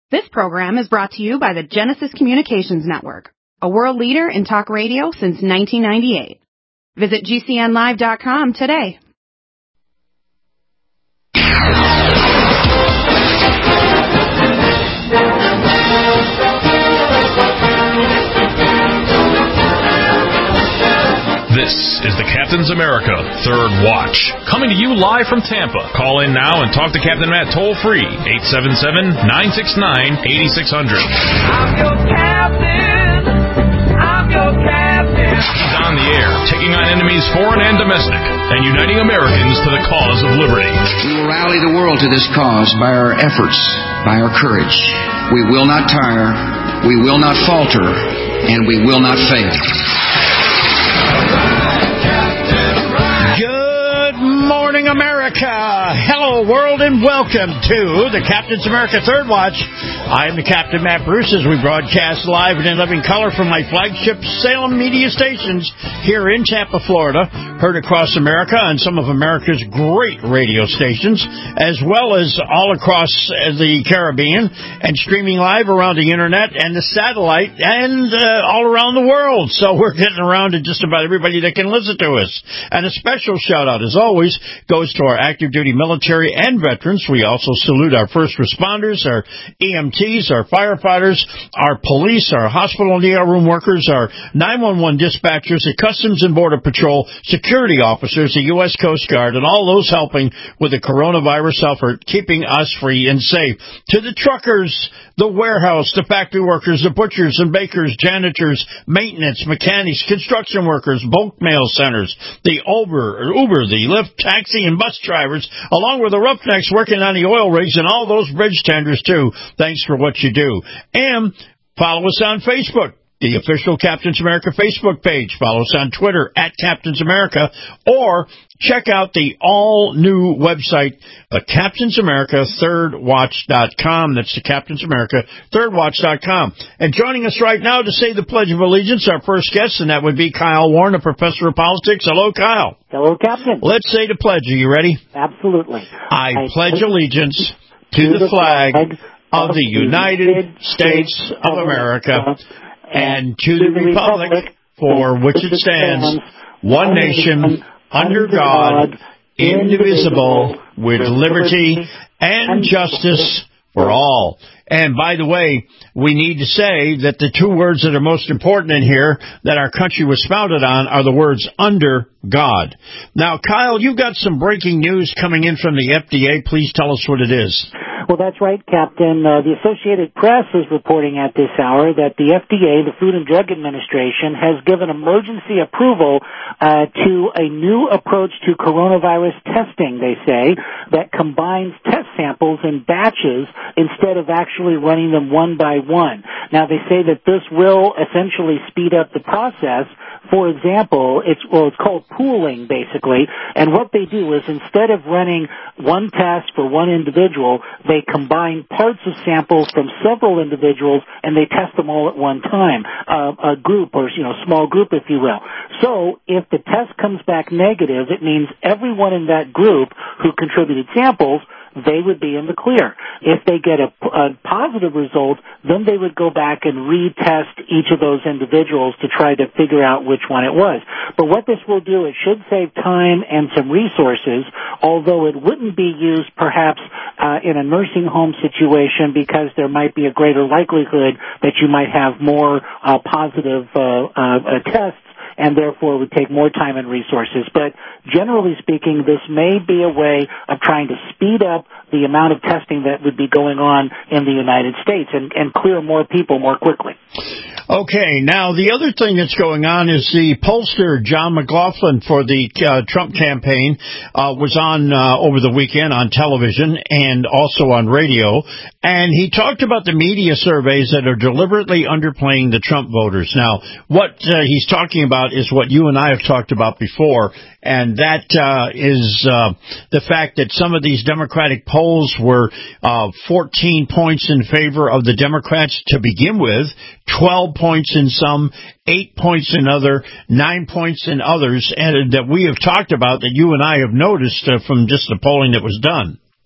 This program is brought to you by the Genesis Communications Network, a world leader in talk radio since 1998. Visit GCNlive.com today. This is the Captain's America Third Watch, coming to you live from Tampa. Call in now and talk to Captain Matt toll-free, 877-969-8600. I'm your captain. I'm your captain. He's on the air, taking on enemies foreign and domestic, and uniting Americans to the cause of liberty. We will rally the world to this cause by our efforts, by our courage. We will not tire, we will not falter, and we will not fail. Good morning, America. Hello, world, and welcome to the Captain's America Third Watch. I am the Captain Matt Bruce as we broadcast live and in living color from my flagship Salem media stations here in Tampa, Florida, heard across America on some of America's great radio stations, as well as all across the Caribbean, and streaming live around the internet and the satellite and all around the world. So we're getting around to just about everybody that can listen to us. And a special shout out, as always, goes to our active duty military and veterans. We also salute our first responders, our EMTs, our firefighters, our police, our hospital and ER room workers, our 911 dispatchers, the Customs and Border Patrol, security officers, the U.S. Coast Guard, and all those helping with the coronavirus effort, keeping us free and safe. To the truckers, the warehouse, the factory workers, the butchers and bakers, janitors, maintenance, mechanics, construction workers, bulk mail centers, the Uber, the Lyft, taxi, and bus drivers, along with the roughnecks working on the oil rigs and all those bridge tenders, too. Thanks for what you do. And follow us on Facebook, the official Captain's America Facebook page. Follow us on Twitter at Captain's America, or check out the all-new website, CaptainsAmericaThirdWatch.com. That's the CaptainsAmericaThirdWatch.com. And joining us right now to say the Pledge of Allegiance, our first guest, and that would be Kyle Warren, a professor of politics. Hello, Kyle. Hello, Captain. Let's say the pledge. Are you ready? Absolutely. I pledge allegiance to the flag of the United States of America and to the republic for which it stands, one nation, under God, indivisible, with liberty and justice for all. And by the way, we need to say that the two words that are most important in here that our country was founded on are the words under God. Now, Kyle, you've got some breaking news coming in from the FDA. Please tell us what it is. Well, that's right, Captain. The Associated Press is reporting at this hour that the FDA, the Food and Drug Administration, has given emergency approval to a new approach to coronavirus testing, they say, that combines test samples in batches instead of actually running them one by one. Now, they say that this will essentially speed up the process. For example, it's called pooling, basically, and what they do is instead of running one test for one individual, they combine parts of samples from several individuals and they test them all at one time, a group or, small group, if you will. So if the test comes back negative, it means everyone in that group who contributed samples, they would be in the clear. If they get a positive result, then they would go back and retest each of those individuals to try to figure out which one it was. But what this will do, it should save time and some resources, although it wouldn't be used perhaps in a nursing home situation because there might be a greater likelihood that you might have more positive tests, and therefore would take more time and resources. But generally speaking, this may be a way of trying to speed up the amount of testing that would be going on in the United States and clear more people more quickly. Okay, now the other thing that's going on is the pollster John McLaughlin for the Trump campaign was on over the weekend on television and also on radio, and he talked about the media surveys that are deliberately underplaying the Trump voters. Now, what he's talking about is what you and I have talked about before, and that is the fact that some of these Democratic polls were 14 points in favor of the Democrats to begin with, 12 points in some, 8 points in other, 9 points in others, and that we have talked about, that you and I have noticed from just the polling that was done.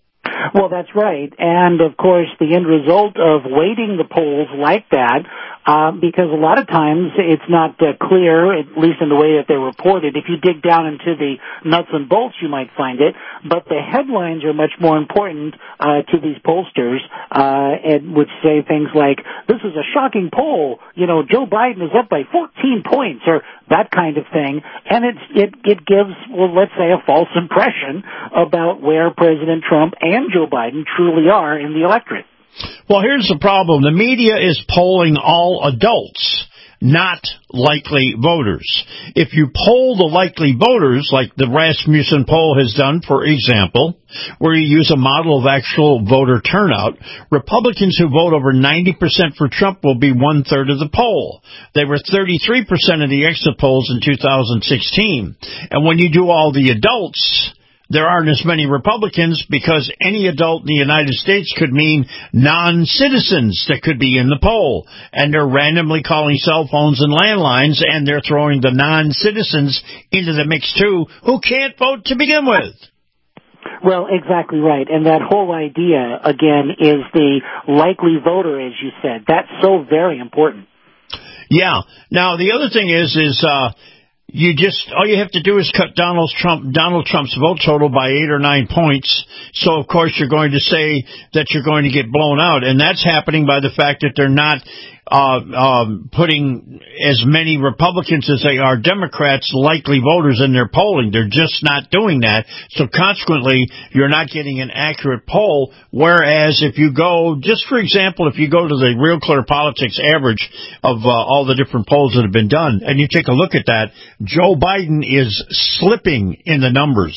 Well, that's right. And, of course, the end result of weighting the polls like that, because a lot of times it's not clear, at least in the way that they're reported. If you dig down into the nuts and bolts, you might find it. But the headlines are much more important to these pollsters, which say things like, this is a shocking poll, Joe Biden is up by 14 points, or that kind of thing. And it gives, well, let's say, a false impression about where President Trump and Joe Biden truly are in the electorate. Well, here's the problem. The media is polling all adults, not likely voters. If you poll the likely voters, like the Rasmussen poll has done, for example, where you use a model of actual voter turnout, Republicans who vote over 90% for Trump will be one-third of the poll. They were 33% of the exit polls in 2016. And when you do all the adults, there aren't as many Republicans, because any adult in the United States could mean non-citizens that could be in the poll. And they're randomly calling cell phones and landlines, and they're throwing the non-citizens into the mix, too, who can't vote to begin with. Well, exactly right. And that whole idea, again, is the likely voter, as you said. That's so very important. Yeah. Now, the other thing is all you have to do is cut Donald Trump's vote total by 8 or 9 points. So, of course, you're going to say that you're going to get blown out. And that's happening by the fact that they're not putting as many Republicans as they are Democrats likely voters in their polling. They're just not doing that. So consequently, you're not getting an accurate poll. Whereas if you go, just for example, if you go to the Real Clear Politics average of all the different polls that have been done, and you take a look at that, Joe Biden is slipping in the numbers,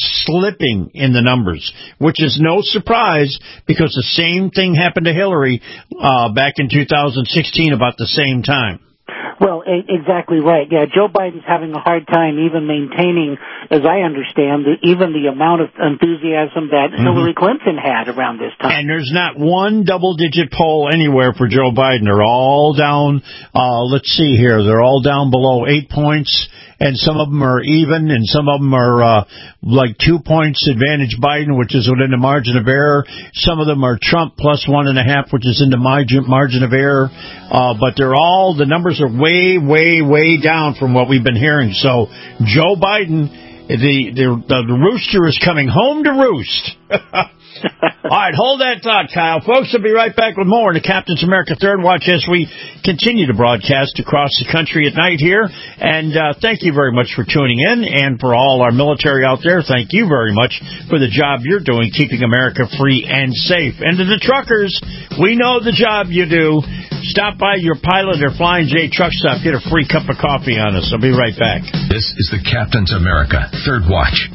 which is no surprise, because the same thing happened to Hillary back in 2016 about the same time. Well, exactly right. Yeah, Joe Biden's having a hard time even maintaining, as I understand, even the amount of enthusiasm that Hillary Clinton had around this time. And there's not one double-digit poll anywhere for Joe Biden. They're all down, let's see here, they're all down below 8 points. And some of them are even, and some of them are like 2 points advantage Biden, which is within the margin of error. Some of them are Trump plus 1.5, which is in the margin of error. But the numbers are way, way, way down from what we've been hearing. So Joe Biden, the rooster is coming home to roost. All right, hold that thought, Kyle. Folks, we'll be right back with more in the Captain's America Third Watch as we continue to broadcast across the country at night here. And thank you very much for tuning in. And for all our military out there, thank you very much for the job you're doing, keeping America free and safe. And to the truckers, we know the job you do. Stop by your Pilot or Flying J truck stop. Get a free cup of coffee on us. I'll be right back. This is the Captain's America Third Watch.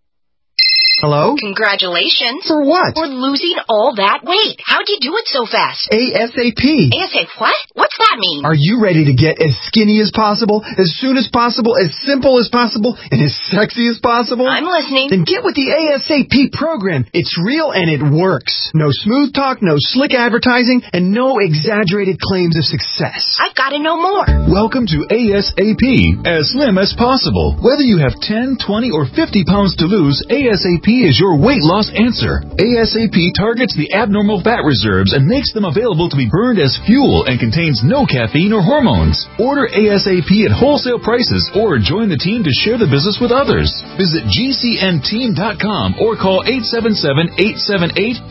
Hello? Congratulations. For what? For losing all that weight. How'd you do it so fast? ASAP. ASAP what? What's that mean? Are you ready to get as skinny as possible, as soon as possible, as simple as possible, and as sexy as possible? I'm listening. Then get with the ASAP program. It's real and it works. No smooth talk, no slick advertising, and no exaggerated claims of success. I've got to know more. Welcome to ASAP, as slim as possible. Whether you have 10, 20, or 50 pounds to lose, ASAP is your weight loss answer. ASAP targets the abnormal fat reserves and makes them available to be burned as fuel and contains no caffeine or hormones. Order ASAP at wholesale prices or join the team to share the business with others. Visit GCNteam.com or call 877-878-4203.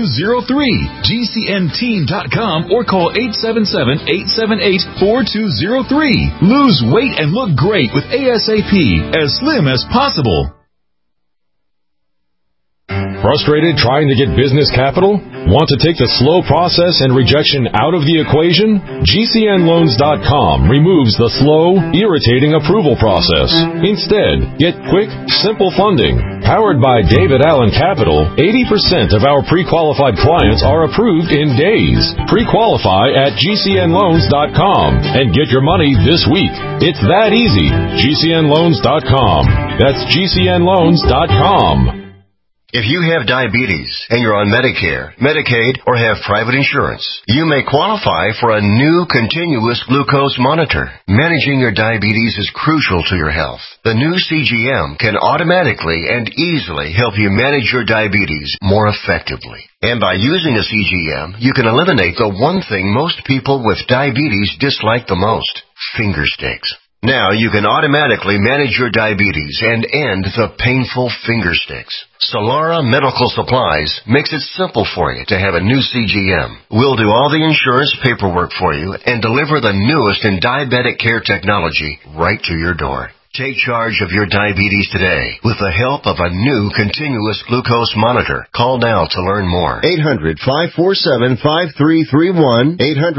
GCNteam.com or call 877-878-4203. Lose weight and look great with ASAP, as slim as possible. Frustrated trying to get business capital? Want to take the slow process and rejection out of the equation? GCNloans.com removes the slow, irritating approval process. Instead, get quick, simple funding. Powered by David Allen Capital, 80% of our pre-qualified clients are approved in days. Pre-qualify at GCNloans.com and get your money this week. It's that easy. GCNloans.com. That's GCNloans.com. If you have diabetes and you're on Medicare, Medicaid, or have private insurance, you may qualify for a new continuous glucose monitor. Managing your diabetes is crucial to your health. The new CGM can automatically and easily help you manage your diabetes more effectively. And by using a CGM, you can eliminate the one thing most people with diabetes dislike the most: finger sticks. Now you can automatically manage your diabetes and end the painful finger sticks. Solara Medical Supplies makes it simple for you to have a new CGM. We'll do all the insurance paperwork for you and deliver the newest in diabetic care technology right to your door. Take charge of your diabetes today with the help of a new continuous glucose monitor. Call now to learn more. 800-547-5331.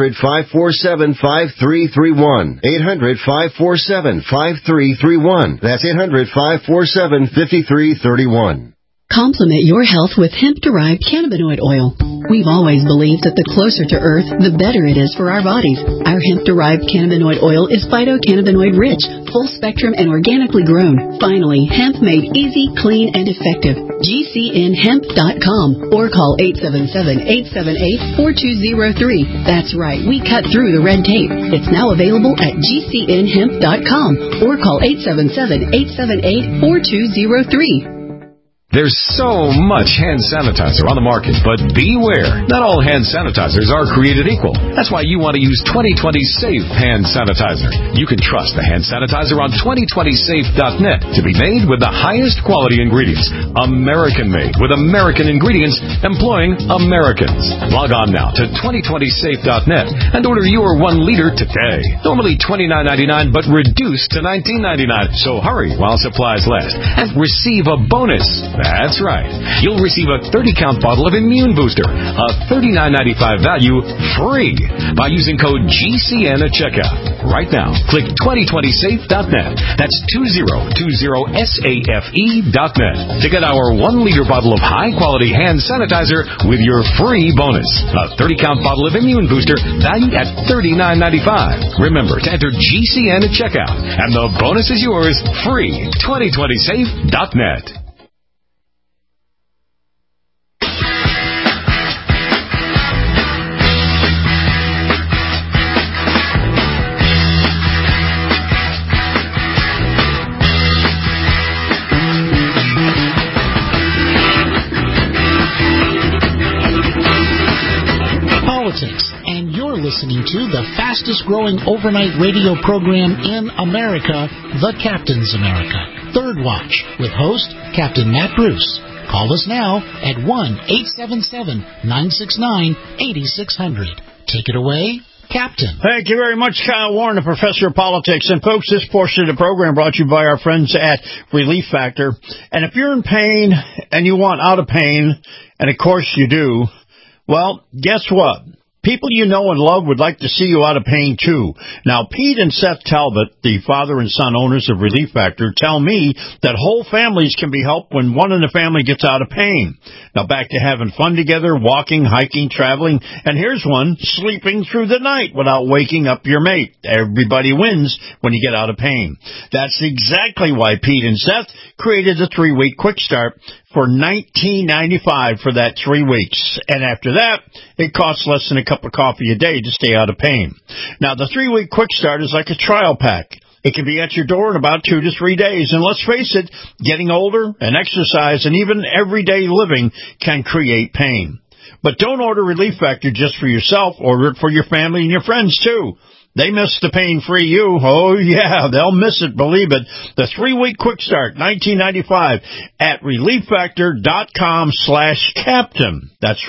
800-547-5331. 800-547-5331. That's 800-547-5331. Complement your health with hemp-derived cannabinoid oil. We've always believed that the closer to Earth, the better it is for our bodies. Our hemp-derived cannabinoid oil is phytocannabinoid-rich, full-spectrum, and organically grown. Finally, hemp made easy, clean, and effective. GCNhemp.com or call 877-878-4203. That's right, we cut through the red tape. It's now available at GCNhemp.com or call 877-878-4203. There's so much hand sanitizer on the market, but beware. Not all hand sanitizers are created equal. That's why you want to use 2020 Safe Hand Sanitizer. You can trust the hand sanitizer on 2020safe.net to be made with the highest quality ingredients. American-made with American ingredients, employing Americans. Log on now to 2020safe.net and order your 1 liter today. Normally $29.99, but reduced to $19.99. So hurry while supplies last and receive a bonus. That's right. You'll receive a 30-count bottle of Immune Booster, a $39.95 value, free by using code GCN at checkout. Right now, click 2020safe.net. That's 2020safe.net to get our 1-liter bottle of high-quality hand sanitizer with your free bonus. A 30-count bottle of Immune Booster valued at $39.95. Remember to enter GCN at checkout, and the bonus is yours, free. 2020safe.net. And you're listening to the fastest growing overnight radio program in America, The Captain's America, Third Watch, with host Captain Matt Bruce. Call us now at 1-877-969-8600. Take it away, Captain. Thank you very much, Kyle Warren, the professor of politics. And, folks, this portion of the program brought to you by our friends at Relief Factor. And if you're in pain and you want out of pain, and, of course, you do, well, guess what? People you know and love would like to see you out of pain, too. Now, Pete and Seth Talbot, the father and son owners of Relief Factor, tell me that whole families can be helped when one in the family gets out of pain. Now, back to having fun together, walking, hiking, traveling, and here's one, sleeping through the night without waking up your mate. Everybody wins when you get out of pain. That's exactly why Pete and Seth created the 3-week quick start for $19.95 for that 3 weeks. And after that, it costs less than a cup of coffee a day to stay out of pain. Now, the 3-week quick start is like a trial pack. It can be at your door in about 2 to 3 days. And let's face it, getting older and exercise and even everyday living can create pain. But don't order Relief Factor just for yourself. Order it for your family and your friends, too. They miss the pain-free you. Oh, yeah, they'll miss it, believe it. The 3-week quick start, $19.95 at ReliefFactor.com/captain. That's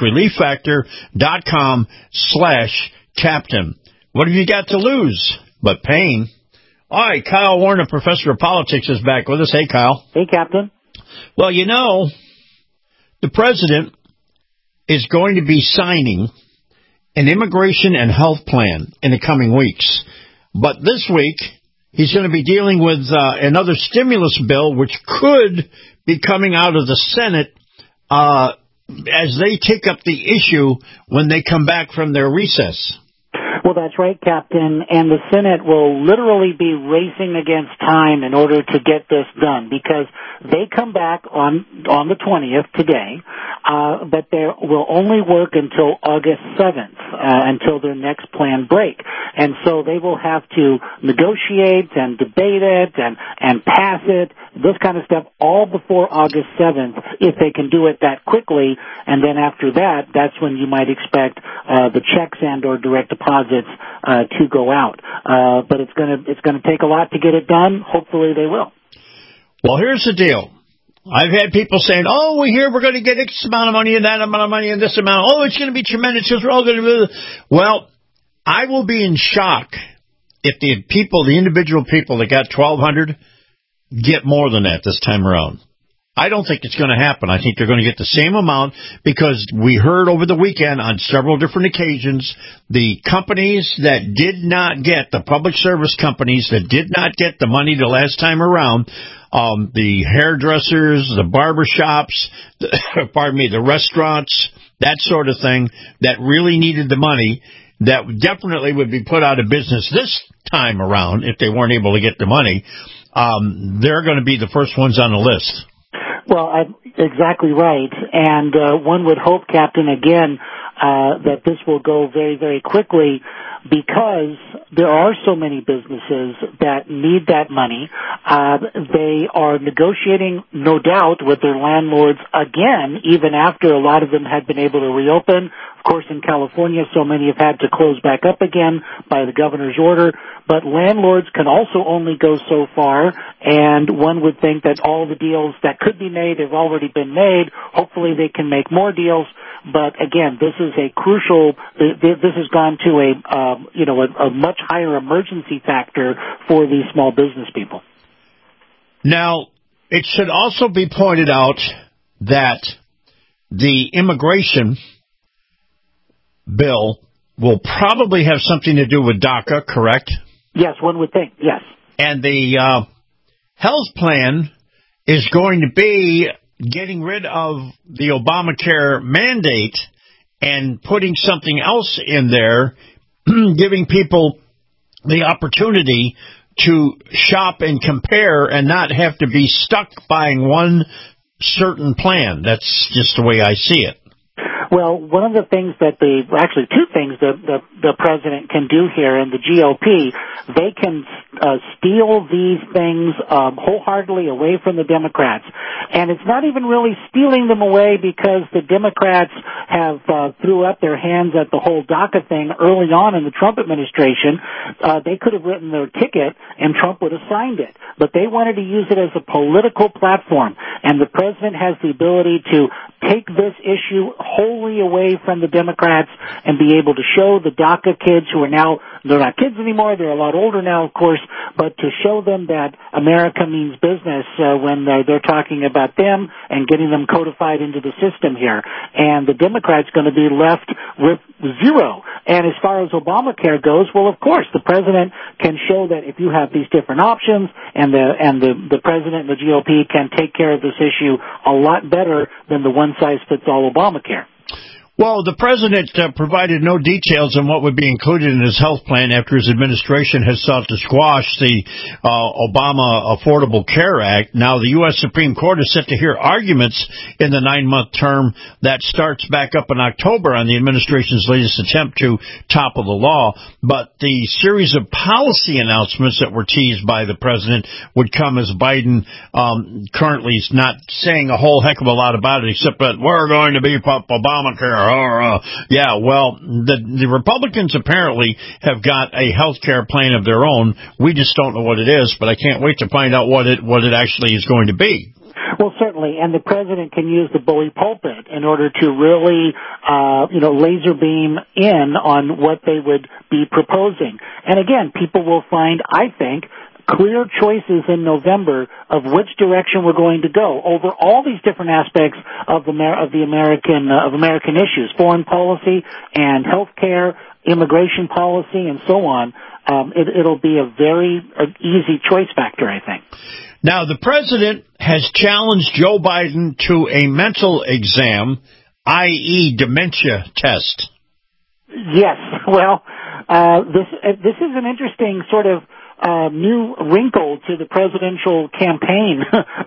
ReliefFactor.com/captain. What have you got to lose but pain? All right, Kyle Warner, professor of politics, is back with us. Hey, Kyle. Hey, Captain. Well, you know, the president is going to be signing an immigration and health plan in the coming weeks. But this week, he's going to be dealing with another stimulus bill, which could be coming out of the Senate as they take up the issue when they come back from their recess. Well, that's right, Captain, and the Senate will literally be racing against time in order to get this done, because they come back on the 20th today, but they will only work until August 7th, until their next planned break. And so they will have to negotiate and debate it and pass it, this kind of stuff, all before August 7th, if they can do it that quickly. And then after that, that's when you might expect the checks and or direct deposits to go out. But it's gonna take a lot to get it done. Hopefully they will. Well, here's the deal. I've had people saying, oh, we're going to get X amount of money and that amount of money and this amount. Oh, it's going to be tremendous because we're all going to do. Well, I will be in shock if the individual people that got $1,200 get more than that this time around. I don't think it's going to happen. I think they're going to get the same amount, because we heard over the weekend on several different occasions, the companies that did not get, the public service companies that did not get the money the last time around, the hairdressers, the barbershops, the restaurants, that sort of thing, that really needed the money, that definitely would be put out of business this time around if they weren't able to get the money. They're going to be the first ones on the list. Well, exactly right. And one would hope, Captain, again, that this will go very, very quickly, because there are so many businesses that need that money. They are negotiating, no doubt, with their landlords again, even after a lot of them had been able to reopen. Of course, in California, so many have had to close back up again by the governor's order. But landlords can also only go so far, and one would think that all the deals that could be made have already been made. Hopefully they can make more deals. But again, this is a crucial, this has gone to a much higher emergency factor for these small business people. Now, it should also be pointed out that the immigration bill will probably have something to do with DACA, correct? Yes, one would think, yes. And the health plan is going to be getting rid of the Obamacare mandate and putting something else in there, giving people the opportunity to shop and compare and not have to be stuck buying one certain plan. That's just the way I see it. Well, one of the things actually two things the president can do here, and the GOP, they can steal these things wholeheartedly away from the Democrats. And it's not even really stealing them away, because the Democrats have threw up their hands at the whole DACA thing early on in the Trump administration. They could have written their ticket and Trump would have signed it. But they wanted to use it as a political platform. And the president has the ability to take this issue wholly away from the Democrats and be able to show the DACA kids, who are now, they're not kids anymore, they're a lot older now, of course, but to show them that America means business when they're talking about them and getting them codified into the system here. And the Democrats going to be left with zero. And as far as Obamacare goes, well, of course, the president can show that if you have these different options, and the president and the GOP can take care of this issue a lot better than the one-size-fits-all Obamacare. Well, the president provided no details on what would be included in his health plan after his administration has sought to squash the Obama Affordable Care Act. Now, the U.S. Supreme Court is set to hear arguments in the 9-month term that starts back up in October on the administration's latest attempt to topple the law. But the series of policy announcements that were teased by the president would come as Biden currently is not saying a whole heck of a lot about it, except that we're going to beef up Obamacare. The Republicans apparently have got a health care plan of their own. We just don't know what it is, but I can't wait to find out what it actually is going to be. Well, certainly, and the president can use the bully pulpit in order to really, laser beam in on what they would be proposing. And again, people will find, I think, clear choices in November of which direction we're going to go over all these different aspects of American issues, foreign policy and health care, immigration policy, and so on. It'll be a very easy choice factor, I think. Now, the president has challenged Joe Biden to a mental exam, i.e. dementia test. Yes, well, This is an interesting sort of new wrinkle to the presidential campaign,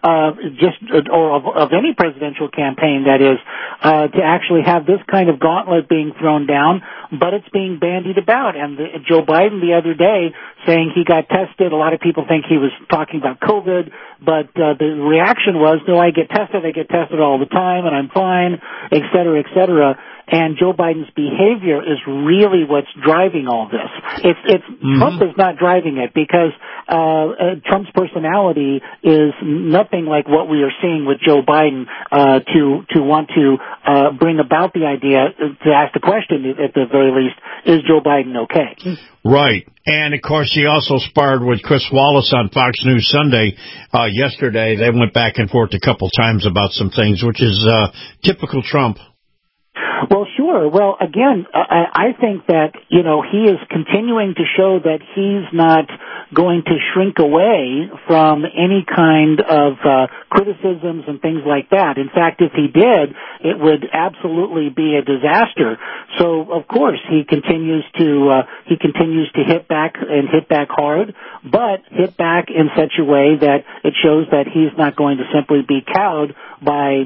of any presidential campaign, that is, to actually have this kind of gauntlet being thrown down, but it's being bandied about. And Joe Biden the other day saying he got tested. A lot of people think he was talking about COVID, but the reaction was, no, I get tested all the time, and I'm fine, et cetera, et cetera. And Joe Biden's behavior is really what's driving all this. Trump is not driving it, because Trump's personality is nothing like what we are seeing with Joe Biden to want to bring about the idea, to ask the question at the very least, is Joe Biden okay? Right. And, of course, he also sparred with Chris Wallace on Fox News Sunday yesterday. They went back and forth a couple times about some things, which is typical Trump. Well, sure. Well, again, I think that, he is continuing to show that he's not going to shrink away from any kind of criticisms and things like that. In fact, if he did, it would absolutely be a disaster. So, of course, he continues to hit back and hit back hard, but hit back in such a way that it shows that he's not going to simply be cowed by,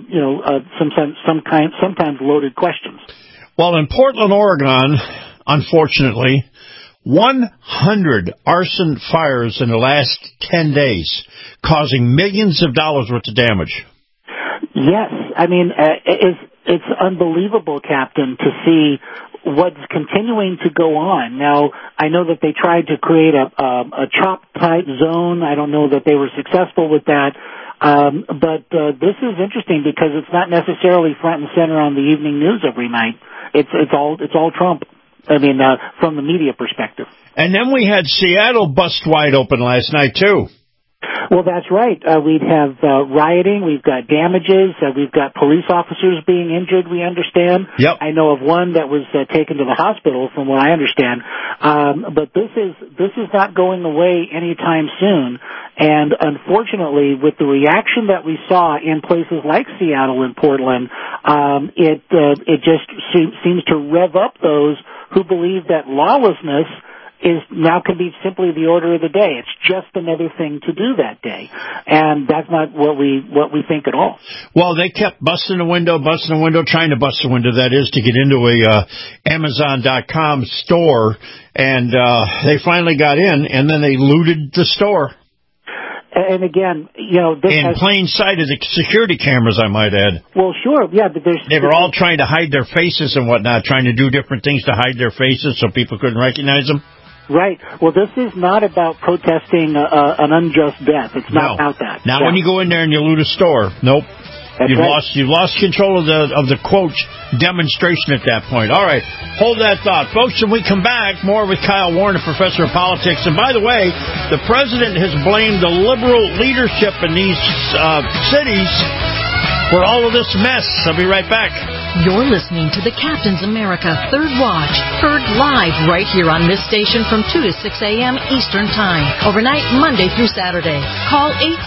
sometimes loaded questions. Well, in Portland, Oregon, unfortunately, 100 arson fires in the last 10 days, causing millions of dollars worth of damage. Yes. I mean, it's unbelievable, Captain, to see what's continuing to go on. Now, I know that they tried to create a CHOP-type zone. I don't know that they were successful with that. But this is interesting because it's not necessarily front and center on the evening news every night. It's all Trump. I mean, from the media perspective. And then we had Seattle bust wide open last night, too. Well, that's right. We'd have rioting. We've got damages. We've got police officers being injured, we understand. Yep. I know of one that was taken to the hospital, from what I understand. But this is not going away anytime soon. And unfortunately, with the reaction that we saw in places like Seattle and Portland, it just seems to rev up those who believe that lawlessness can be simply the order of the day. It's just another thing to do that day. And that's not what we think at all. Well, they kept busting the window, trying to bust the window, that is, to get into a Amazon.com store. And they finally got in, and then they looted the store. And again, in plain sight of the security cameras, I might add. Well, sure, yeah, but they were all trying to hide their faces and whatnot, trying to do different things to hide their faces so people couldn't recognize them. Right. Well, this is not about protesting an unjust death. It's not about that. Not when you go in there and you loot a store. Nope. You've lost control of the quote demonstration at that point. All right, hold that thought, folks. When we come back, more with Kyle Warren, a professor of politics. And by the way, the president has blamed the liberal leadership in these cities for all of this mess. I'll be right back. You're listening to the Captain's America Third Watch, heard live right here on this station from 2 to 6 a.m. Eastern Time, overnight Monday through Saturday. Call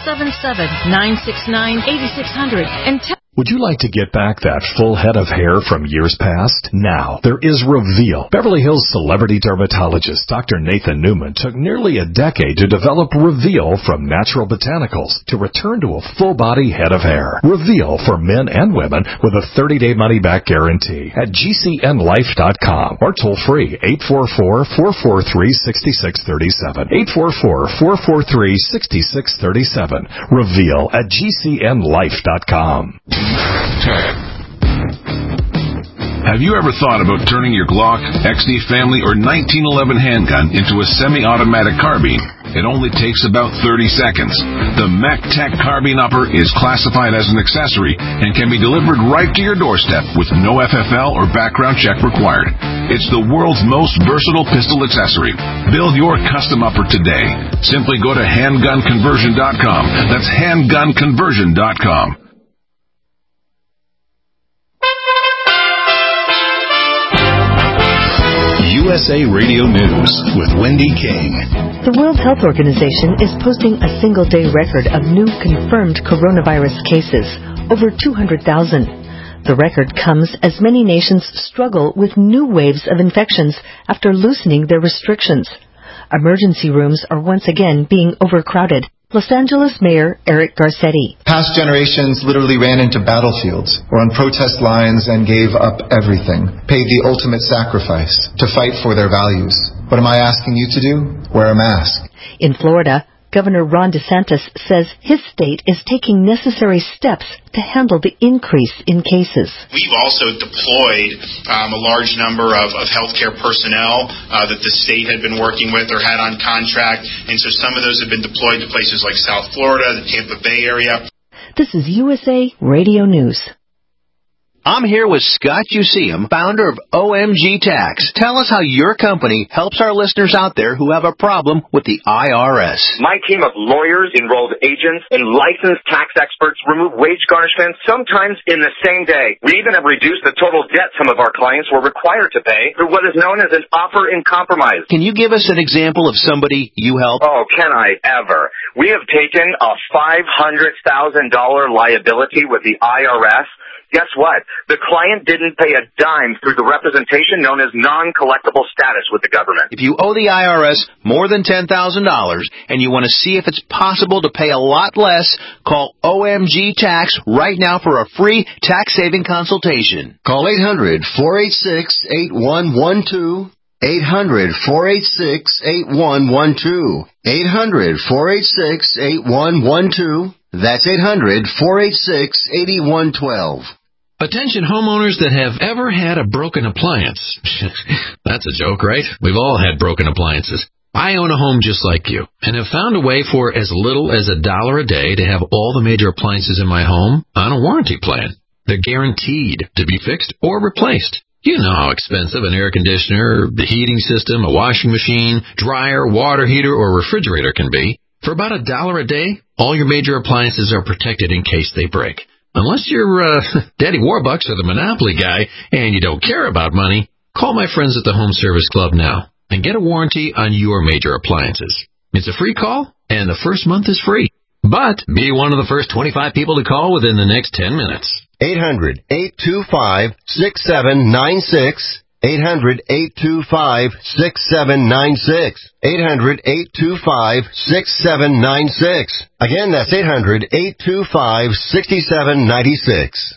877-969-8600 and tell... Would you like to get back that full head of hair from years past? Now, there is Reveal. Beverly Hills celebrity dermatologist Dr. Nathan Newman took nearly a decade to develop Reveal from natural botanicals to return to a full-body head of hair. Reveal for men and women with a 30-day money-back guarantee at GCNlife.com or toll free 844-443-6637. 844-443-6637. Reveal at GCNlife.com. Have you ever thought about turning your Glock, XD Family, or 1911 handgun into a semi-automatic carbine? It only takes about 30 seconds. The MacTech Carbine Upper is classified as an accessory and can be delivered right to your doorstep with no FFL or background check required. It's the world's most versatile pistol accessory. Build your custom upper today. Simply go to handgunconversion.com. That's handgunconversion.com. USA Radio News with Wendy King. The World Health Organization is posting a single-day record of new confirmed coronavirus cases, over 200,000. The record comes as many nations struggle with new waves of infections after loosening their restrictions. Emergency rooms are once again being overcrowded. Los Angeles Mayor Eric Garcetti. Past generations literally ran into battlefields or on protest lines and gave up everything, paid the ultimate sacrifice to fight for their values. What am I asking you to do? Wear a mask. In Florida, Governor Ron DeSantis says his state is taking necessary steps to handle the increase in cases. We've also deployed a large number of healthcare personnel that the state had been working with or had on contract, and so some of those have been deployed to places like South Florida, the Tampa Bay area. This is USA Radio News. I'm here with Scott Useum, founder of OMG Tax. Tell us how your company helps our listeners out there who have a problem with the IRS. My team of lawyers, enrolled agents, and licensed tax experts remove wage garnishments sometimes in the same day. We even have reduced the total debt some of our clients were required to pay through what is known as an offer in compromise. Can you give us an example of somebody you help? Oh, can I ever? We have taken a $500,000 liability with the IRS. Guess what? The client didn't pay a dime through the representation known as non-collectible status with the government. If you owe the IRS more than $10,000 and you want to see if it's possible to pay a lot less, call OMG Tax right now for a free tax-saving consultation. Call 800-486-8112. 800-486-8112. 800-486-8112. That's 800-486-8112. Attention homeowners that have ever had a broken appliance. That's a joke, right? We've all had broken appliances. I own a home just like you and have found a way for as little as $1 a day to have all the major appliances in my home on a warranty plan. They're guaranteed to be fixed or replaced. You know how expensive an air conditioner, the heating system, a washing machine, dryer, water heater, or refrigerator can be. For about $1 a day, all your major appliances are protected in case they break. Unless you're Daddy Warbucks or the Monopoly guy and you don't care about money, call my friends at the Home Service Club now and get a warranty on your major appliances. It's a free call, and the first month is free. But be one of the first 25 people to call within the next 10 minutes. 800-825-6796. 800-825-6796. 800-825-6796. Again, that's 800-825-6796.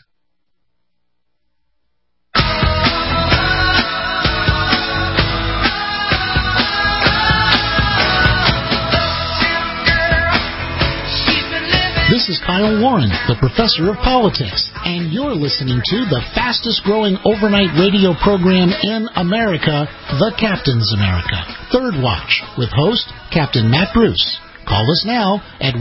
This is Kyle Warren, the professor of politics, and you're listening to the fastest growing overnight radio program in America, The Captain's America, Third Watch, with host Captain Matt Bruce. Call us now at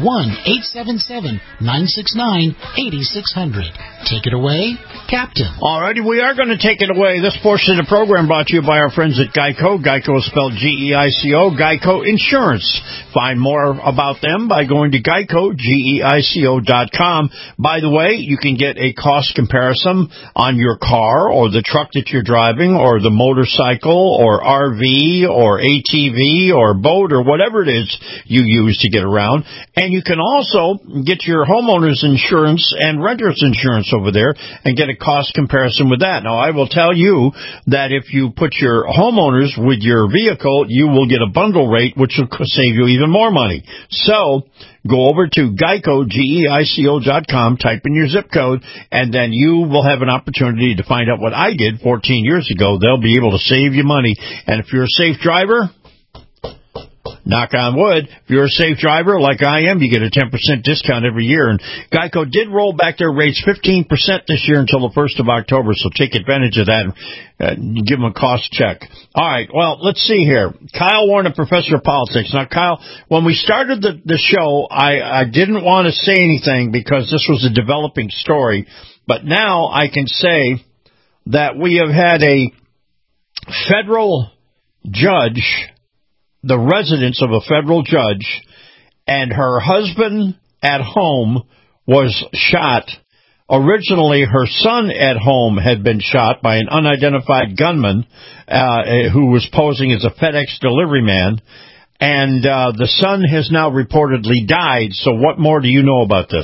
1-877-969-8600. Take it away, Captain. All righty, we are going to take it away. This portion of the program brought to you by our friends at Geico. Geico is spelled G-E-I-C-O, Geico Insurance. Find more about them by going to Geico, GEICO.com. By the way, you can get a cost comparison on your car or the truck that you're driving or the motorcycle or RV or ATV or boat or whatever it is you use to get around. And you can also get your homeowner's insurance and renter's insurance over there and get a cost comparison with that. Now, I will tell you that if you put your homeowners with your vehicle, you will get a bundle rate, which will save you even more money. So go over to Geico, GEICO.com, type in your zip code, and then you will have an opportunity to find out what I did 14 years ago. They'll be able to save you money. And if you're a safe driver, knock on wood, if you're a safe driver like I am, you get a 10% discount every year. And Geico did roll back their rates 15% this year until the 1st of October, so take advantage of that and give them a cost check. All right, well, let's see here. Kyle Warren, a professor of politics. Now, Kyle, when we started the show, I didn't want to say anything because this was a developing story, but now I can say that we have had a federal judge, the residence of a federal judge, and her husband at home was shot. Originally, her son at home had been shot by an unidentified gunman who was posing as a FedEx delivery man, and the son has now reportedly died. So what more do you know about this?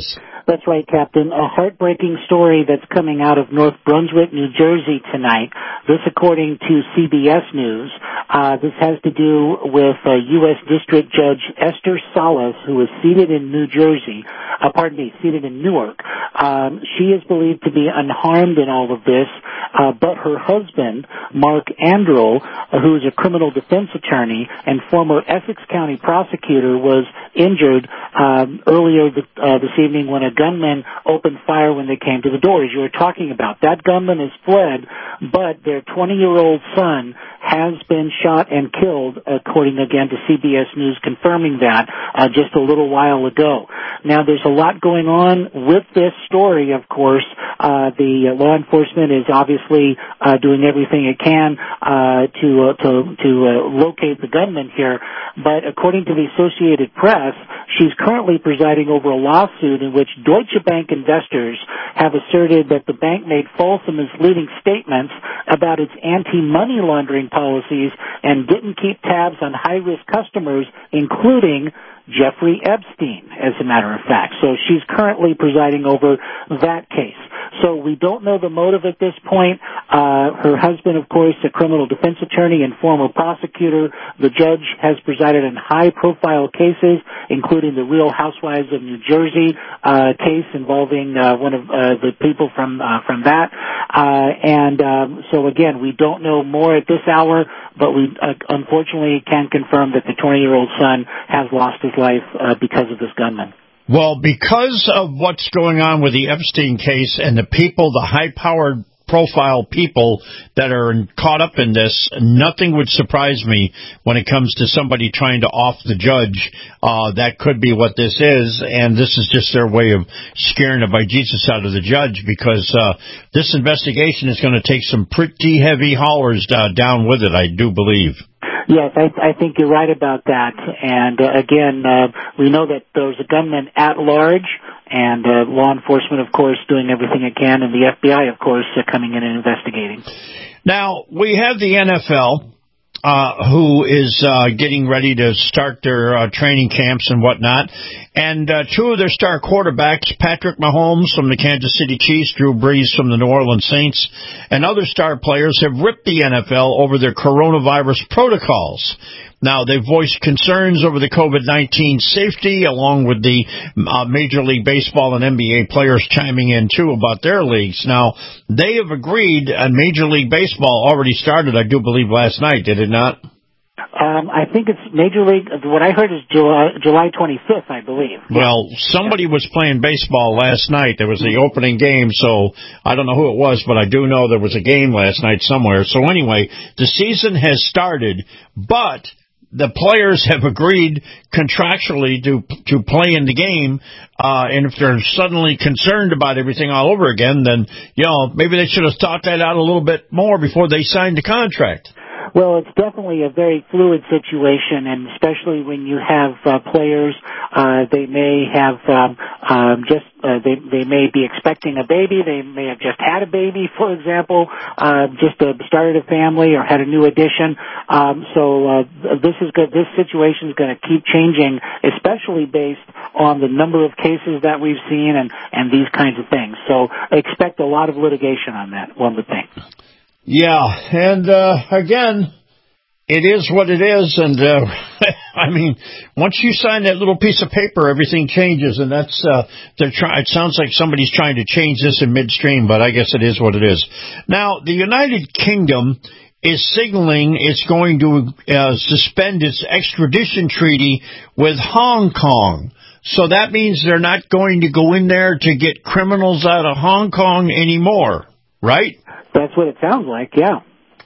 That's right, Captain. A heartbreaking story that's coming out of North Brunswick, New Jersey tonight. This according to CBS News. This has to do with U.S. District Judge Esther Salas, who is seated in seated in Newark. She is believed to be unharmed in all of this, but her husband, Mark Andrel, who is a criminal defense attorney and former Essex County prosecutor, was injured earlier this evening when a gunman opened fire when they came to the door, as you were talking about. That gunman has fled, but their 20-year-old son has been shot and killed, according again to CBS News, confirming that just a little while ago. Now, there's a lot going on with this story, of course. The law enforcement is obviously doing everything it can to locate the gunman here, but according to the Associated Press, she's currently presiding over a lawsuit in which Deutsche Bank investors have asserted that the bank made false and misleading statements about its anti-money laundering policies and didn't keep tabs on high-risk customers, including Jeffrey Epstein, as a matter of fact. So she's currently presiding over that case. So we don't know the motive at this point. Her husband, of course, a criminal defense attorney and former prosecutor. The judge has presided in high-profile cases, including the Real Housewives of New Jersey case involving one of the people from that. So again, we don't know more at this hour, but we unfortunately can confirm that the 20-year-old son has lost his life because of this gunman. Well, because of what's going on with the Epstein case and the people, the high-powered profile people that are caught up in this, nothing would surprise me when it comes to somebody trying to off the judge. That could be what this is, and this is just their way of scaring the bejesus out of the judge, because this investigation is going to take some pretty heavy haulers down with it, I do believe. Yes, I think you're right about that. And again, we know that there's a gunman at large, and law enforcement, of course, doing everything it can, and the FBI, of course, coming in and investigating. Now, we have the NFL, who is getting ready to start their training camps and whatnot. And two of their star quarterbacks, Patrick Mahomes from the Kansas City Chiefs, Drew Brees from the New Orleans Saints, and other star players have ripped the NFL over their coronavirus protocols. Now, they've voiced concerns over the COVID-19 safety, along with the Major League Baseball and NBA players chiming in, too, about their leagues. Now, they have agreed, and Major League Baseball already started, I do believe, last night, did it not? I think it's Major League, what I heard is July 25th, I believe. Well, somebody was playing baseball last night. There was the opening game, so I don't know who it was, but I do know there was a game last night somewhere. So anyway, the season has started, but the players have agreed contractually to play in the game, and if they're suddenly concerned about everything all over again, then, maybe they should have thought that out a little bit more before they signed the contract. Well, it's definitely a very fluid situation, and especially when you have players, they may have they may be expecting a baby, they may have just had a baby, for example, just started a family or had a new addition. This is good. This situation is going to keep changing, especially based on the number of cases that we've seen and these kinds of things. So expect a lot of litigation on that, one would think. Yeah, and again, it is what it is, and I mean, once you sign that little piece of paper, everything changes, and that's it sounds like somebody's trying to change this in midstream, but I guess it is what it is. Now, the United Kingdom is signaling it's going to suspend its extradition treaty with Hong Kong. So that means they're not going to go in there to get criminals out of Hong Kong anymore, right? That's what it sounds like, yeah.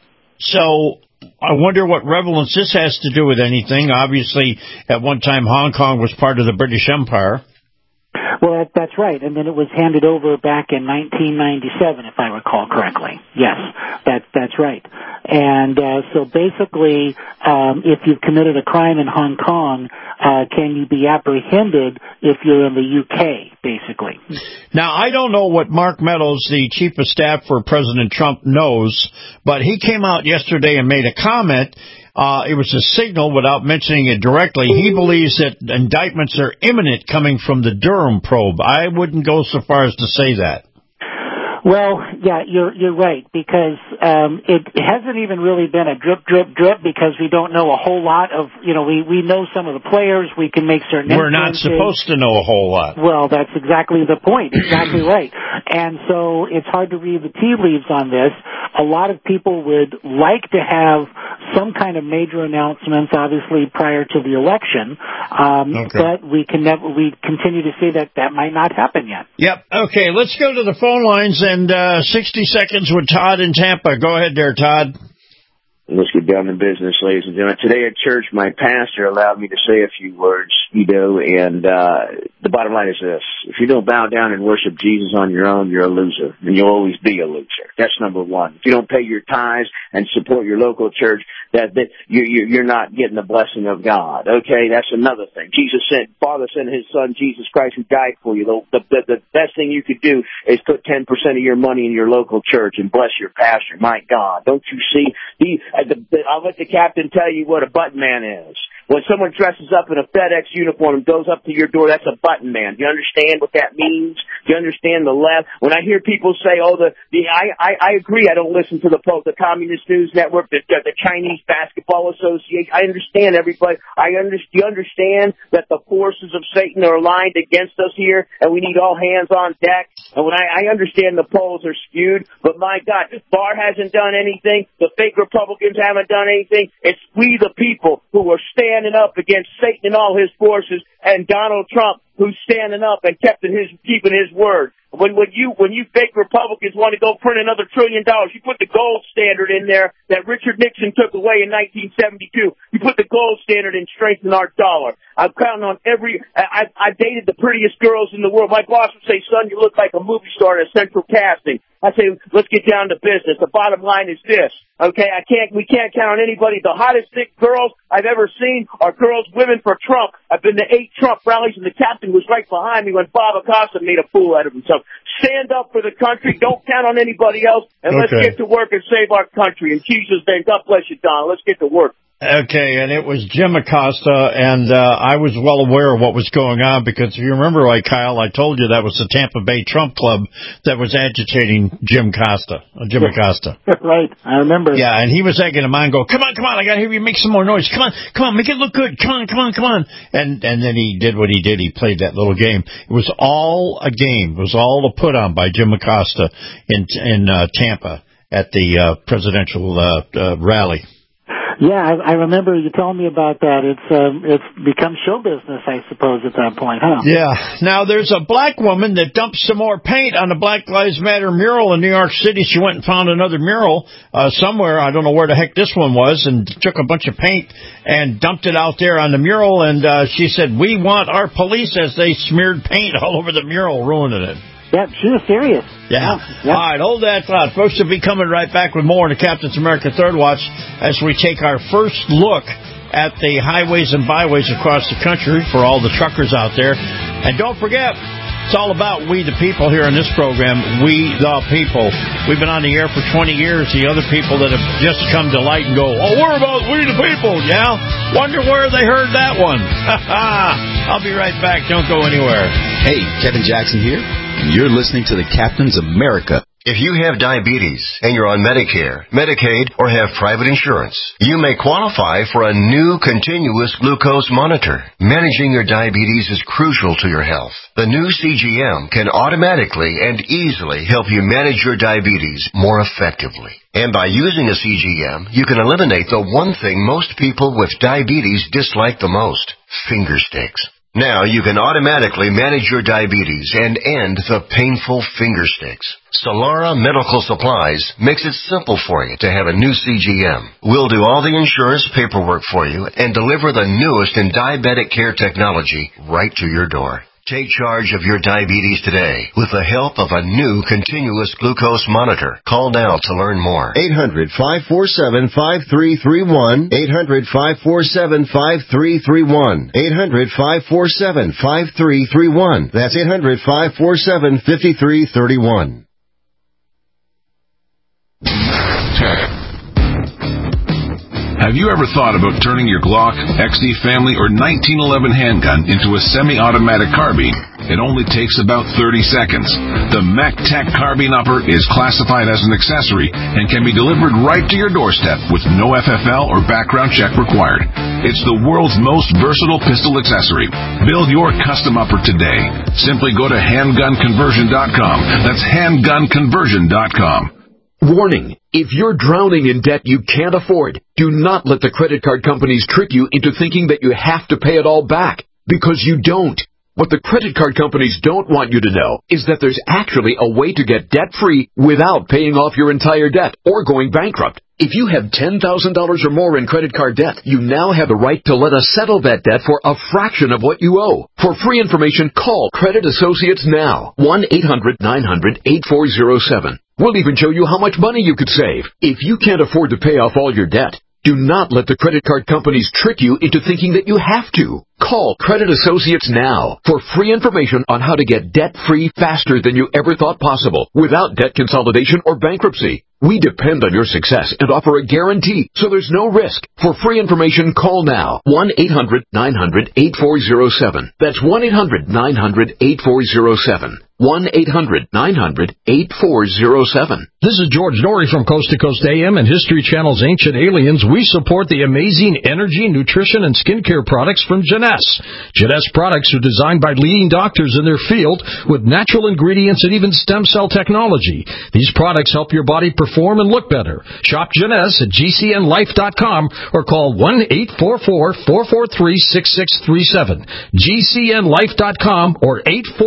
So I wonder what relevance this has to do with anything. Obviously, at one time, Hong Kong was part of the British Empire. Well, that's right. And then it was handed over back in 1997, if I recall correctly. Yes, that's right. And so basically, if you've committed a crime in Hong Kong, can you be apprehended if you're in the UK, basically? Now, I don't know what Mark Meadows, the chief of staff for President Trump, knows, but he came out yesterday and made a comment it was a signal without mentioning it directly. He believes that indictments are imminent coming from the Durham probe. I wouldn't go so far as to say that. Well, yeah, you're right, because it hasn't even really been a drip, because we don't know a whole lot of, we know some of the players, we can make certain We're not supposed to know a whole lot. Well, that's exactly the point, exactly right. And so it's hard to read the tea leaves on this. A lot of people would like to have some kind of major announcements, obviously, prior to the election, but we continue to see that might not happen yet. Yep. Okay, let's go to the phone lines and 60 seconds with Todd in Tampa. Go ahead there, Todd. Let's get down to business, ladies and gentlemen. Today at church, my pastor allowed me to say a few words, and the bottom line is this. If you don't bow down and worship Jesus on your own, you're a loser, and you'll always be a loser. That's number one. If you don't pay your tithes and support your local church, you're not getting the blessing of God. Okay, that's another thing. Father sent His Son, Jesus Christ, who died for you. The best thing you could do is put 10% of your money in your local church and bless your pastor. My God, don't you see? I'll let the captain tell you what a button man is. When someone dresses up in a FedEx uniform and goes up to your door, that's a button man. Do you understand what that means? Do you understand the left? When I hear people say, I agree, I don't listen to the Communist News Network, the Chinese Basketball Association. I understand everybody. Do you understand that the forces of Satan are aligned against us here, and we need all hands on deck? And when I understand the polls are skewed, but my God, Barr hasn't done anything. The fake Republicans haven't done anything. It's we, the people, who are standing up against Satan and all his forces, and Donald Trump, who's standing up and keeping his word. When you fake Republicans want to go print another $1 trillion, you put the gold standard in there that Richard Nixon took away in 1972. You put the gold standard and strengthen our dollar. I'm counting on I dated the prettiest girls in the world. My boss would say, son, you look like a movie star at Central Casting. I say, let's get down to business. The bottom line is this. Okay, we can't count on anybody. The hottest thick girls I've ever seen are women for Trump. I've been to 8 Trump rallies, and the captain was right behind me when Bob Acosta made a fool out of himself. Stand up for the country. Don't count on anybody else, and let's get to work and save our country. In Jesus' name, God bless you, Don. Let's get to work. Okay, and it was Jim Acosta, and I was well aware of what was going on, because if you remember, Kyle, I told you that was the Tampa Bay Trump Club that was agitating Jim Acosta. Right, I remember. Yeah, and he was egging him on, go, come on, I gotta hear you make some more noise. Come on, make it look good. Come on. And then he did what he did. He played that little game. It was all a game. It was all a put on by Jim Acosta in Tampa at the presidential rally. Yeah, I remember you telling me about that. It's become show business, I suppose, at that point, huh? Yeah. Now, there's a black woman that dumped some more paint on the Black Lives Matter mural in New York City. She went and found another mural somewhere. I don't know where the heck this one was, and took a bunch of paint and dumped it out there on the mural. And she said, we want our police, as they smeared paint all over the mural, ruining it. Yeah, she was serious. Yeah. All right, hold that thought. Folks will be coming right back with more in the Captain's America Third Watch as we take our first look at the highways and byways across the country for all the truckers out there. And don't forget, it's all about we the people here in this program, we the people. We've been on the air for 20 years. The other people that have just come to light and go, we're about we the people, yeah? Wonder where they heard that one. I'll be right back. Don't go anywhere. Hey, Kevin Jackson here. You're listening to the Captain's America. If you have diabetes and you're on Medicare, Medicaid, or have private insurance, you may qualify for a new continuous glucose monitor. Managing your diabetes is crucial to your health. The new CGM can automatically and easily help you manage your diabetes more effectively. And by using a CGM, you can eliminate the one thing most people with diabetes dislike the most: finger sticks. Now you can automatically manage your diabetes and end the painful finger sticks. Solara Medical Supplies makes it simple for you to have a new CGM. We'll do all the insurance paperwork for you and deliver the newest in diabetic care technology right to your door. Take charge of your diabetes today with the help of a new continuous glucose monitor. Call now to learn more. 800-547-5331. 800-547-5331. 800-547-5331. That's 800-547-5331. Have you ever thought about turning your Glock, XD Family, or 1911 handgun into a semi-automatic carbine? It only takes about 30 seconds. The MacTac Carbine Upper is classified as an accessory and can be delivered right to your doorstep with no FFL or background check required. It's the world's most versatile pistol accessory. Build your custom upper today. Simply go to handgunconversion.com. That's handgunconversion.com. Warning, if you're drowning in debt you can't afford, do not let the credit card companies trick you into thinking that you have to pay it all back, because you don't. What the credit card companies don't want you to know is that there's actually a way to get debt-free without paying off your entire debt or going bankrupt. If you have $10,000 or more in credit card debt, you now have the right to let us settle that debt for a fraction of what you owe. For free information, call Credit Associates now. 1-800-900-8407. We'll even show you how much money you could save. If you can't afford to pay off all your debt, do not let the credit card companies trick you into thinking that you have to. Call Credit Associates now for free information on how to get debt-free faster than you ever thought possible without debt consolidation or bankruptcy. We depend on your success and offer a guarantee, so there's no risk. For free information, call now. 1-800-900-8407. That's 1-800-900-8407. 1-800-900-8407. This is George Norrie from Coast to Coast AM and History Channel's Ancient Aliens. We support the amazing energy, nutrition, and skincare products from Jeunesse. Jeunesse products are designed by leading doctors in their field with natural ingredients and even stem cell technology. These products help your body perform and look better. Shop Jeunesse at GCNlife.com or call 1-844-443-6637. GCNlife.com or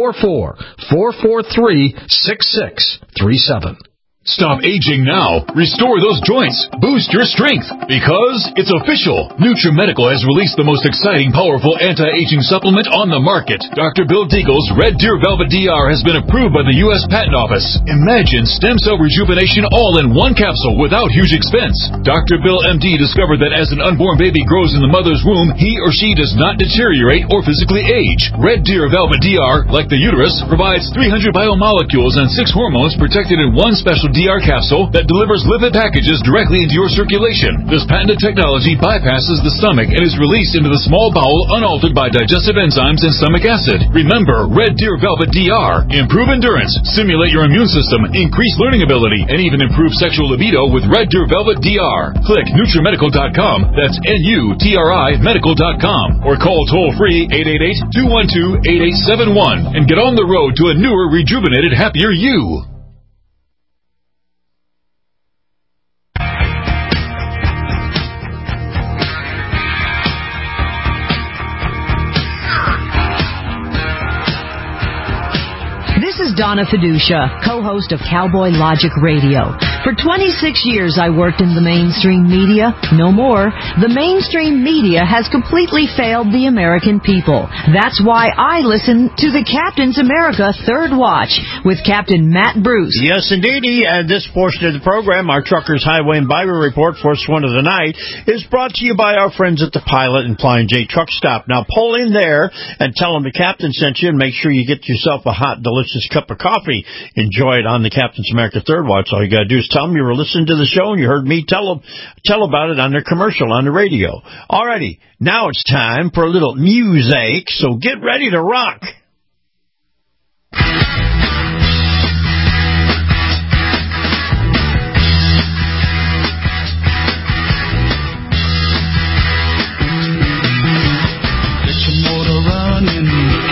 844-443-6637. Stop aging now. Restore those joints. Boost your strength. Because it's official. NutriMedical has released the most exciting, powerful anti-aging supplement on the market. Dr. Bill Deagle's Red Deer Velvet DR has been approved by the U.S. Patent Office. Imagine stem cell rejuvenation all in one capsule without huge expense. Dr. Bill MD discovered that as an unborn baby grows in the mother's womb, he or she does not deteriorate or physically age. Red Deer Velvet DR, like the uterus, provides 300 biomolecules and 6 hormones protected in one special DR capsule that delivers lipid packages directly into your circulation. This patented technology bypasses the stomach and is released into the small bowel unaltered by digestive enzymes and stomach acid. Remember, Red Deer Velvet DR. Improve endurance, stimulate your immune system, increase learning ability, and even improve sexual libido with Red Deer Velvet DR. Click NutriMedical.com, that's NUTRI Medical.com, or call toll-free 888-212-8871 and get on the road to a newer, rejuvenated, happier you. Donna Fiducia, co-host of Cowboy Logic Radio. For 26 years, I worked in the mainstream media. No more. The mainstream media has completely failed the American people. That's why I listen to the Captain's America Third Watch with Captain Matt Bruce. Yes, indeedy. And this portion of the program, our Truckers, Highway, and Byway Report, first one of the night, is brought to you by our friends at the Pilot and Flying J Truck Stop. Now, pull in there and tell them the Captain sent you, and make sure you get yourself a hot, delicious cup of coffee. Enjoy it on the Captain's America Third Watch. All you got to do is tell them you were listening to the show and you heard me tell about it on their commercial on the radio. Alrighty, now it's time for a little music, so get ready to rock. Get your motor running.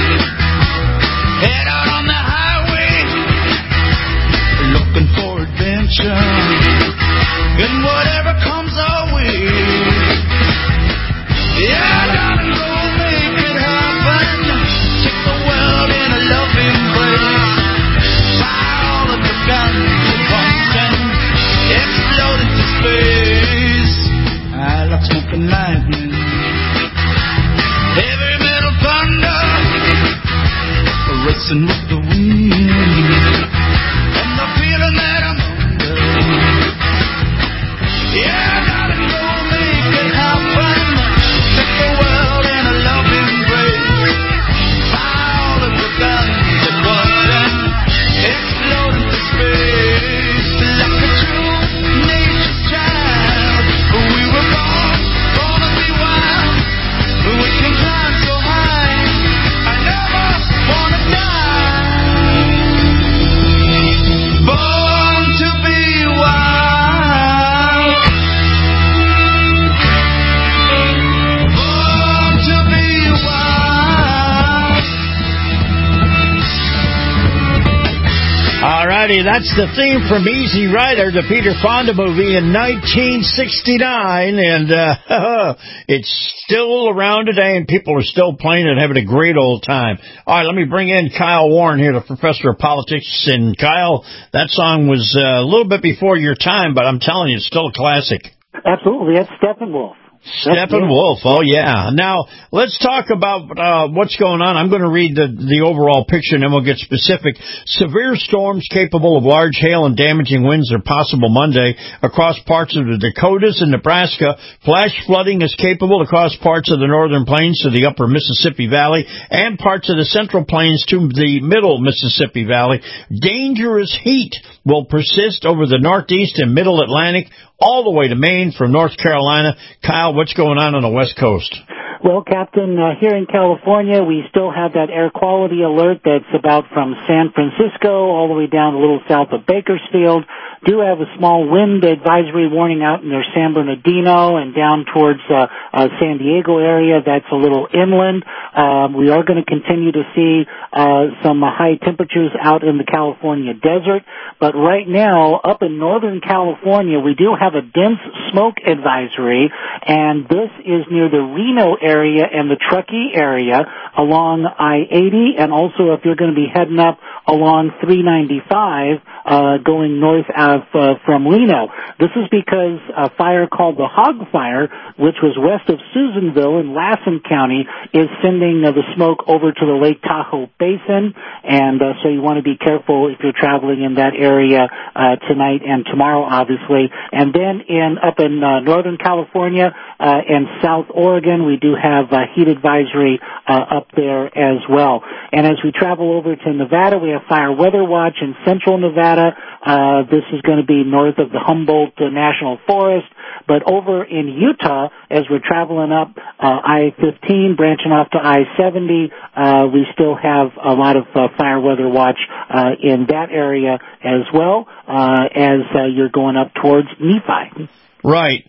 Head out on the highway, looking for adventure, and whatever comes our way. Yeah, darling, go make it happen. Take the everybody. That's the theme from Easy Rider, the Peter Fonda movie in 1969, and it's still around today, and people are still playing and having a great old time. All right, let me bring in Kyle Warren here, the professor of politics. And Kyle, that song was a little bit before your time, but I'm telling you, it's still a classic. Absolutely, that's Steppenwolf. Steppenwolf, oh yeah. Now, let's talk about what's going on. I'm going to read the overall picture and then we'll get specific. Severe storms capable of large hail and damaging winds are possible Monday across parts of the Dakotas and Nebraska. Flash flooding is capable across parts of the northern plains to the upper Mississippi Valley and parts of the central plains to the middle Mississippi Valley. Dangerous heat will persist over the northeast and middle Atlantic all the way to Maine from North Carolina. Kyle, what's going on the West Coast? Well, Captain, here in California, we still have that air quality alert that's about from San Francisco all the way down a little south of Bakersfield. Do have a small wind advisory warning out near San Bernardino and down towards San Diego area. That's a little inland. We are going to continue to see some high temperatures out in the California desert. But right now, up in Northern California, we do have a dense smoke advisory, and this is near the Reno area and the Truckee area along I-80, and also if you're going to be heading up along 395 going north from Reno. This is because a fire called the Hog Fire, which was west of Susanville in Lassen County, is sending the smoke over to the Lake Tahoe Basin, and so you want to be careful if you're traveling in that area tonight and tomorrow, obviously. And then up in Northern California and South Oregon, we do have a heat advisory up there as well. And as we travel over to Nevada, we have Fire Weather Watch in central Nevada. This is going to be north of the Humboldt National Forest. But over in Utah, as we're traveling up I-15, branching off to I-70, we still have a lot of Fire Weather Watch in that area as well as you're going up towards Nephi. Right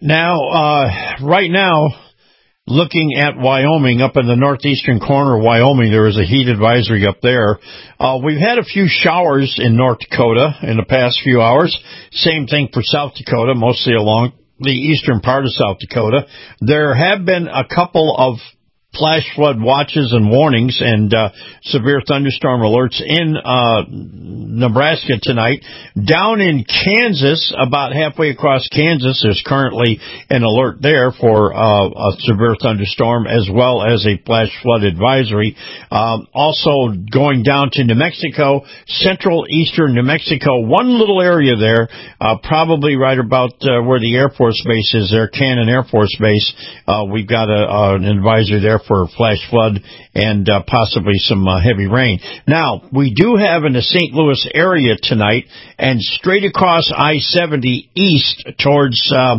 now, looking at Wyoming, up in the northeastern corner of Wyoming, there is a heat advisory up there. We've had a few showers in North Dakota in the past few hours. Same thing for South Dakota, mostly along the eastern part of South Dakota. There have been a couple of flash flood watches and warnings and severe thunderstorm alerts in Nebraska tonight. Down in Kansas, about halfway across Kansas, there's currently an alert there for a severe thunderstorm as well as a flash flood advisory. Also going down to New Mexico, central eastern New Mexico, one little area there, probably right about where the Air Force Base is there, Cannon Air Force Base. We've got an advisory there for flash flood and possibly some heavy rain. Now, we do have in the St. Louis area tonight and straight across I-70 east towards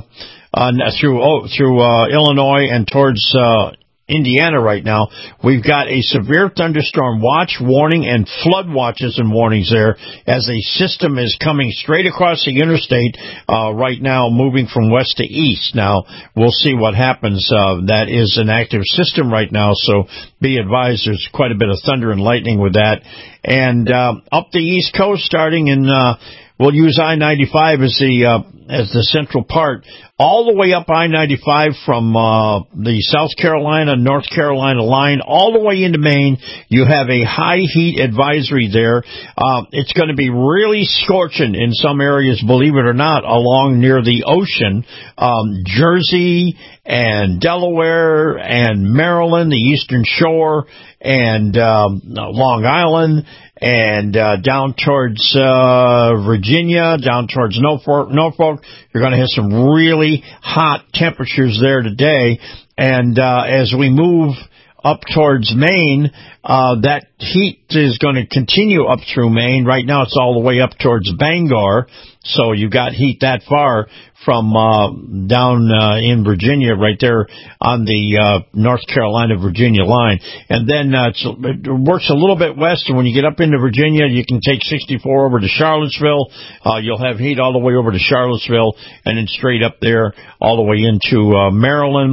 through Illinois and towards Indiana right now, we've got a severe thunderstorm watch, warning, and flood watches and warnings there as a system is coming straight across the interstate right now, moving from west to east. Now, we'll see what happens. That is an active system right now, so be advised there's quite a bit of thunder and lightning with that. And up the East Coast, starting in we'll use I-95 as the central part, all the way up I-95 from the South Carolina, North Carolina line, all the way into Maine. You have a high heat advisory there. It's going to be really scorching in some areas, believe it or not, along near the ocean. Jersey and Delaware and Maryland, the Eastern Shore, and Long Island, and down towards Virginia, down towards Norfolk. You're going to have some really hot temperatures there today. And as we move up towards Maine, that heat is going to continue up through Maine. Right now it's all the way up towards Bangor, so you got heat that far from down in Virginia, right there on the North Carolina-Virginia line. And then it works a little bit west, and when you get up into Virginia, you can take 64 over to Charlottesville. You'll have heat all the way over to Charlottesville, and then straight up there all the way into Maryland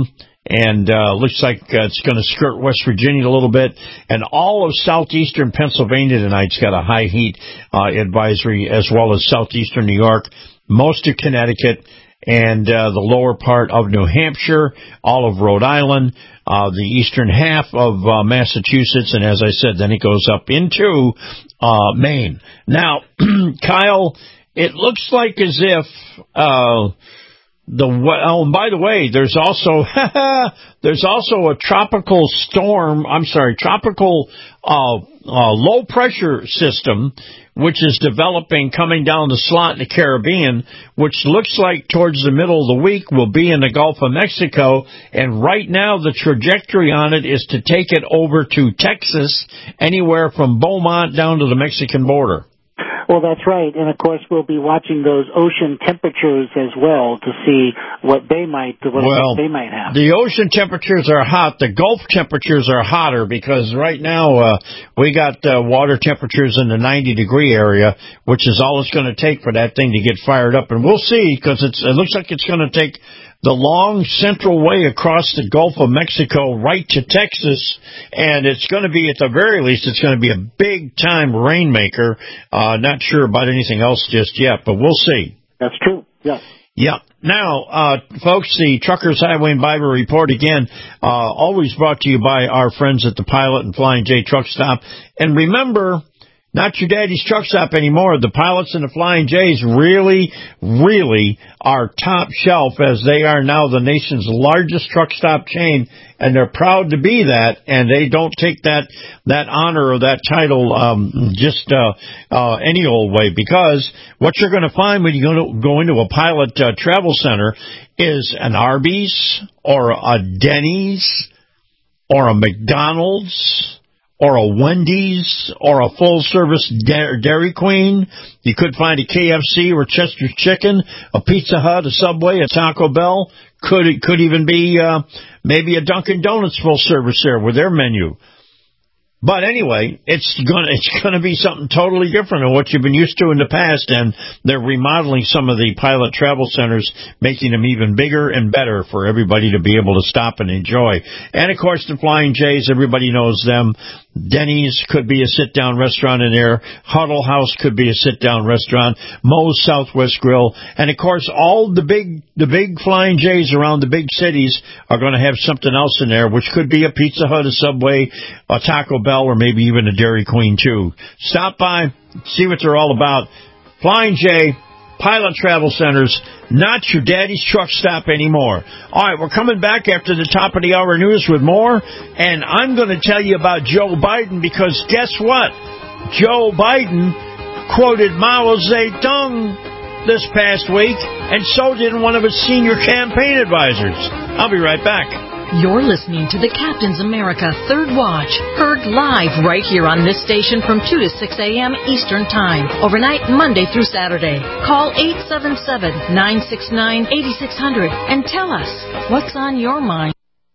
and looks like it's going to skirt West Virginia a little bit. And all of southeastern Pennsylvania tonight's got a high heat advisory, as well as southeastern New York, most of Connecticut, and the lower part of New Hampshire, all of Rhode Island, the eastern half of Massachusetts, and as I said, then it goes up into Maine. Now, Kyle, it looks like as if by the way, there's also a tropical low pressure system which is developing coming down the slot in the Caribbean, which looks like towards the middle of the week will be in the Gulf of Mexico, and right now the trajectory on it is to take it over to Texas, anywhere from Beaumont down to the Mexican border. Well, that's right. And, of course, we'll be watching those ocean temperatures as well to see what they might have. The ocean temperatures are hot. The Gulf temperatures are hotter because right now we got water temperatures in the 90-degree area, which is all it's going to take for that thing to get fired up. And we'll see, because it looks like it's going to take the long central way across the Gulf of Mexico right to Texas, and it's going to be, at the very least, it's going to be a big-time rainmaker. Not sure about anything else just yet, but we'll see. That's true, yes. Yeah. Now, folks, the Truckers Highway and Byway Report, again, always brought to you by our friends at the Pilot and Flying J Truck Stop. And remember, not your daddy's truck stop anymore. The Pilots and the Flying J's really, really are top shelf, as they are now the nation's largest truck stop chain, and they're proud to be that, and they don't take that honor or that title just any old way, because what you're going to find when you go into a Pilot travel center is an Arby's or a Denny's or a McDonald's or a Wendy's, or a full-service Dairy Queen. You could find a KFC or Chester's Chicken, a Pizza Hut, a Subway, a Taco Bell. Could even be maybe a Dunkin' Donuts full-service there with their menu. But anyway, it's gonna be something totally different than what you've been used to in the past, and they're remodeling some of the Pilot travel centers, making them even bigger and better for everybody to be able to stop and enjoy. And of course, the Flying J's, everybody knows them. Denny's could be a sit-down restaurant in there. Huddle House could be a sit-down restaurant. Moe's Southwest Grill, and of course, all the big Flying J's around the big cities are going to have something else in there, which could be a Pizza Hut, a Subway, a Taco Bell, or maybe even a Dairy Queen too. Stop by, see what they're all about. Flying J, Pilot Travel Centers, not your daddy's truck stop anymore. All right, we're coming back after the top of the hour news with more, and I'm going to tell you about Joe Biden, because guess what? Joe Biden quoted Mao Zedong this past week, and so did one of his senior campaign advisors. I'll be right back. You're listening to the Captain's America Third Watch, heard live right here on this station from 2 to 6 a.m. Eastern Time, overnight Monday through Saturday. Call 877-969-8600 and tell us what's on your mind.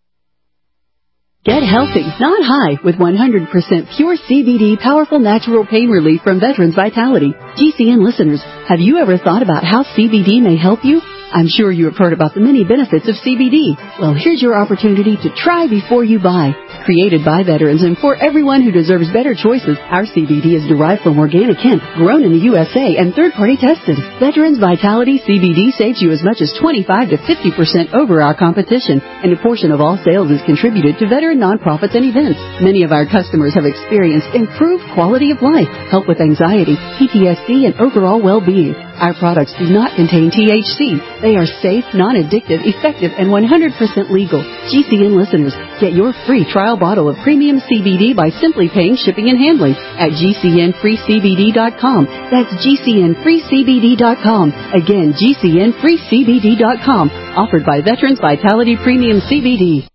Get healthy, not high, with 100% pure CBD powerful natural pain relief from Veterans Vitality. GCN listeners, have you ever thought about how CBD may help you? I'm sure you have heard about the many benefits of CBD. Well, here's your opportunity to try before you buy. Created by veterans and for everyone who deserves better choices, our CBD is derived from organic hemp, grown in the USA, and third-party tested. Veterans Vitality CBD saves you as much as 25 to 50% over our competition, and a portion of all sales is contributed to veteran nonprofits and events. Many of our customers have experienced improved quality of life, help with anxiety, PTSD, and overall well-being. Our products do not contain THC. They are safe, non-addictive, effective, and 100% legal. GCN listeners, get your free trial bottle of premium CBD by simply paying shipping and handling at GCNFreeCBD.com. That's GCNFreeCBD.com. Again, GCNFreeCBD.com. Offered by Veterans Vitality Premium CBD.